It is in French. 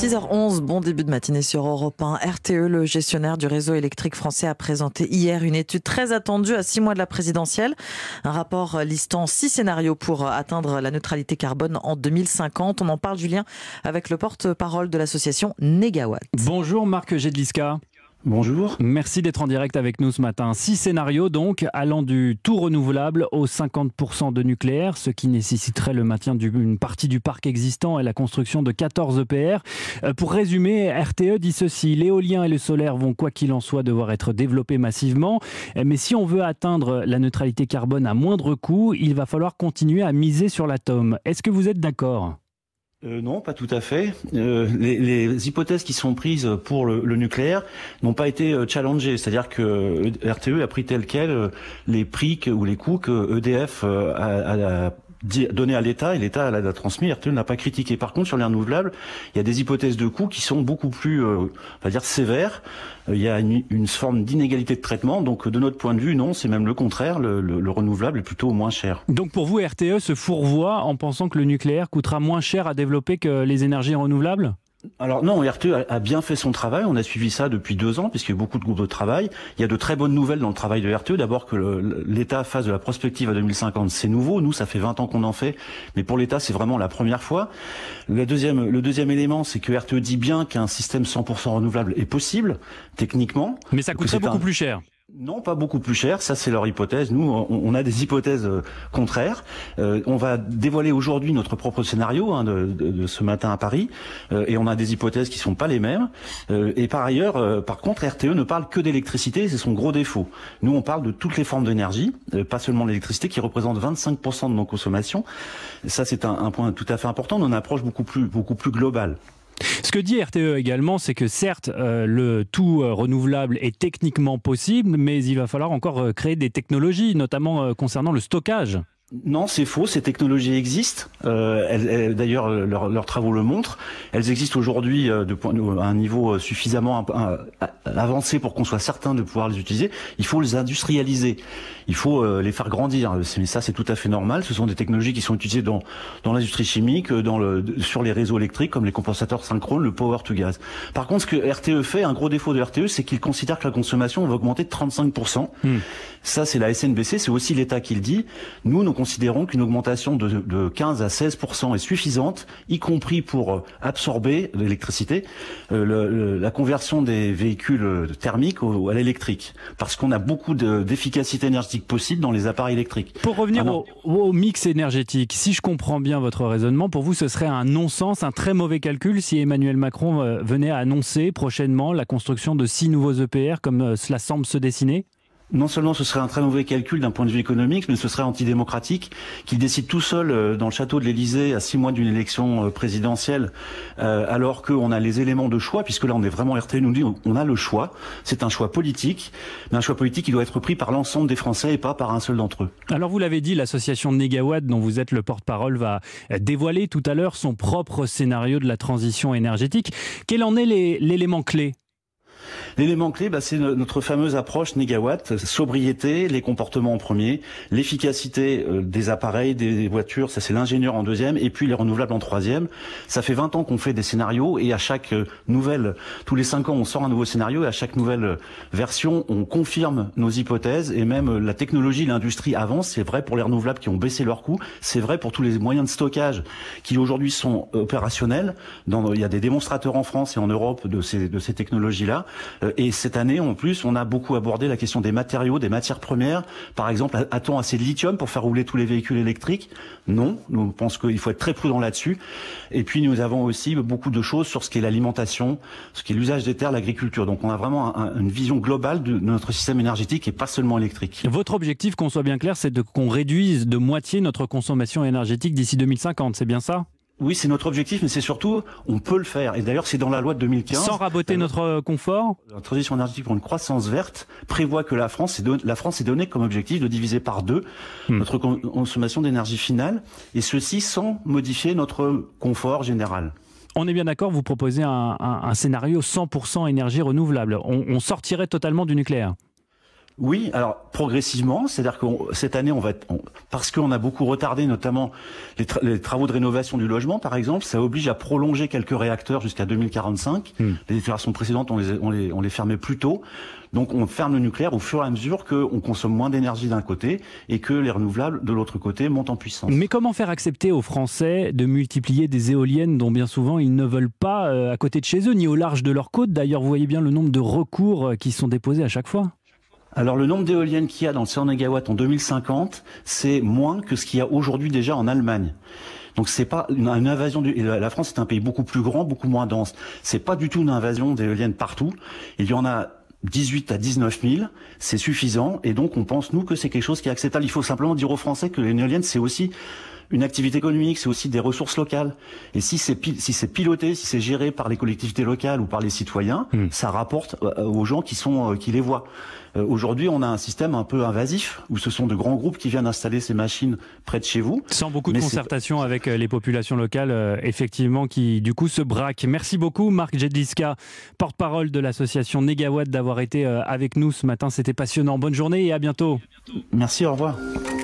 6h11, bon début de matinée sur Europe 1. RTE, le gestionnaire du réseau électrique français, a présenté hier une étude très attendue à 6 mois de la présidentielle. Un rapport listant 6 scénarios pour atteindre la neutralité carbone en 2050. On en parle, Julien, avec le porte-parole de l'association Négawatt. Bonjour Marc Jedliska. Bonjour. Merci d'être en direct avec nous ce matin. 6 scénarios donc, allant du tout renouvelable au 50% de nucléaire, ce qui nécessiterait le maintien d'une partie du parc existant et la construction de 14 EPR. Pour résumer, RTE dit ceci: l'éolien et le solaire vont quoi qu'il en soit devoir être développés massivement, mais si on veut atteindre la neutralité carbone à moindre coût, il va falloir continuer à miser sur l'atome. Est-ce que vous êtes d'accord ? Non, pas tout à fait. Les hypothèses qui sont prises pour le nucléaire n'ont pas été challengées. C'est-à-dire que RTE a pris tel quel les prix ou les coûts que EDF a donné à l'État, et l'État l'a transmis. RTE n'a pas critiqué. Par contre, sur les renouvelables, il y a des hypothèses de coûts qui sont beaucoup plus, on va dire, sévères. Il y a une forme d'inégalité de traitement. Donc, de notre point de vue, non, c'est même le contraire. Le renouvelable est plutôt moins cher. Donc, pour vous, RTE se fourvoie en pensant que le nucléaire coûtera moins cher à développer que les énergies renouvelables ? Alors non, RTE a bien fait son travail, on a suivi ça depuis 2 ans, puisqu'il y a eu beaucoup de groupes de travail. Il y a de très bonnes nouvelles dans le travail de RTE. D'abord que l'État fasse de la prospective à 2050, c'est nouveau. Nous, ça fait 20 ans qu'on en fait, mais pour l'État, c'est vraiment la première fois. Le deuxième élément, c'est que RTE dit bien qu'un système 100% renouvelable est possible, techniquement. Mais ça coûterait beaucoup plus cher. Non, pas beaucoup plus cher, ça c'est leur hypothèse. Nous, on a des hypothèses contraires. On va dévoiler aujourd'hui notre propre scénario de ce matin à Paris, et on a des hypothèses qui sont pas les mêmes. Et par ailleurs, par contre, RTE ne parle que d'électricité, c'est son gros défaut. Nous, on parle de toutes les formes d'énergie, pas seulement l'électricité, qui représente 25% de nos consommations. Ça, c'est un point tout à fait important. On a une approche beaucoup plus globale. Ce que dit RTE également, c'est que certes, le tout renouvelable est techniquement possible, mais il va falloir encore créer des technologies, notamment concernant le stockage. Non, c'est faux. Ces technologies existent. D'ailleurs, leurs travaux le montrent. Elles existent aujourd'hui à un niveau suffisamment avancé pour qu'on soit certain de pouvoir les utiliser. Il faut les industrialiser. Il faut les faire grandir. Mais ça, c'est tout à fait normal. Ce sont des technologies qui sont utilisées dans l'industrie chimique, sur les réseaux électriques, comme les compensateurs synchrones, le power to gas. Par contre, ce que RTE fait, un gros défaut de RTE, c'est qu'il considère que la consommation va augmenter de 35%. Ça, c'est la SNBC. C'est aussi l'État qui le dit. Nous considérons qu'une augmentation de 15 à 16% est suffisante, y compris pour absorber l'électricité, la conversion des véhicules thermiques à l'électrique, parce qu'on a beaucoup d'efficacité énergétique possible dans les appareils électriques. Pour revenir au mix énergétique, si je comprends bien votre raisonnement, pour vous ce serait un non-sens, un très mauvais calcul si Emmanuel Macron venait à annoncer prochainement la construction de 6 nouveaux EPR comme cela semble se dessiner ? Non seulement ce serait un très mauvais calcul d'un point de vue économique, mais ce serait antidémocratique qu'il décide tout seul dans le château de l'Élysée à 6 mois d'une élection présidentielle, alors qu'on a les éléments de choix, puisque là on est vraiment RTE nous dit on a le choix. C'est un choix politique, mais un choix politique qui doit être pris par l'ensemble des Français et pas par un seul d'entre eux. Alors vous l'avez dit, l'association Négawatt, dont vous êtes le porte-parole, va dévoiler tout à l'heure son propre scénario de la transition énergétique. Quel en est l'élément clé ? L'élément clé, c'est notre fameuse approche Négawatt, sobriété, les comportements en premier, l'efficacité des appareils, des voitures, ça c'est l'ingénieur en deuxième, et puis les renouvelables en troisième. Ça fait 20 ans qu'on fait des scénarios, et à chaque tous les 5 ans on sort un nouveau scénario, et à chaque nouvelle version on confirme nos hypothèses, et même la technologie, l'industrie avance. C'est vrai pour les renouvelables qui ont baissé leur coût, c'est vrai pour tous les moyens de stockage qui aujourd'hui sont opérationnels. Il y a des démonstrateurs en France et en Europe de ces technologies-là. Et cette année, en plus, on a beaucoup abordé la question des matériaux, des matières premières. Par exemple, a-t-on assez de lithium pour faire rouler tous les véhicules électriques ? Non, nous pensons qu'il faut être très prudent là-dessus. Et puis, nous avons aussi beaucoup de choses sur ce qu'est l'alimentation, ce qu'est l'usage des terres, l'agriculture. Donc, on a vraiment une vision globale de notre système énergétique et pas seulement électrique. Votre objectif, qu'on soit bien clair, c'est qu'on réduise de moitié notre consommation énergétique d'ici 2050, c'est bien ça ? Oui, c'est notre objectif, mais c'est surtout, on peut le faire. Et d'ailleurs, c'est dans la loi de 2015. Sans raboter notre confort ? La transition énergétique pour une croissance verte prévoit que la France est donnée comme objectif de diviser par 2 notre consommation d'énergie finale, et ceci sans modifier notre confort général. On est bien d'accord, vous proposez un scénario 100% énergie renouvelable. On sortirait totalement du nucléaire. Oui, alors progressivement, c'est-à-dire que cette année, parce qu'on a beaucoup retardé, notamment les travaux de rénovation du logement, par exemple, ça oblige à prolonger quelques réacteurs jusqu'à 2045. Les déclarations précédentes, on les fermait plus tôt. Donc on ferme le nucléaire au fur et à mesure qu'on consomme moins d'énergie d'un côté et que les renouvelables de l'autre côté montent en puissance. Mais comment faire accepter aux Français de multiplier des éoliennes dont bien souvent ils ne veulent pas à côté de chez eux, ni au large de leur côte? D'ailleurs, vous voyez bien le nombre de recours qui sont déposés à chaque fois. Alors le nombre d'éoliennes qu'il y a dans le 100 MW en 2050, c'est moins que ce qu'il y a aujourd'hui déjà en Allemagne. Donc c'est pas une invasion la France est un pays beaucoup plus grand, beaucoup moins dense. C'est pas du tout une invasion d'éoliennes partout. Il y en a 18 à 19 000, c'est suffisant, et donc on pense, nous, que c'est quelque chose qui est acceptable. Il faut simplement dire aux Français que l'éolienne, c'est aussi une activité économique, c'est aussi des ressources locales. Et si c'est piloté, si c'est géré par les collectivités locales ou par les citoyens, ça rapporte aux gens qui les voient. Aujourd'hui, on a un système un peu invasif, où ce sont de grands groupes qui viennent installer ces machines près de chez vous. Sans beaucoup de concertation avec les populations locales, effectivement, qui du coup se braquent. Merci beaucoup Marc Jedliska, porte-parole de l'association Négawatt, d'avoir été avec nous ce matin. C'était passionnant. Bonne journée et à bientôt. Merci, au revoir.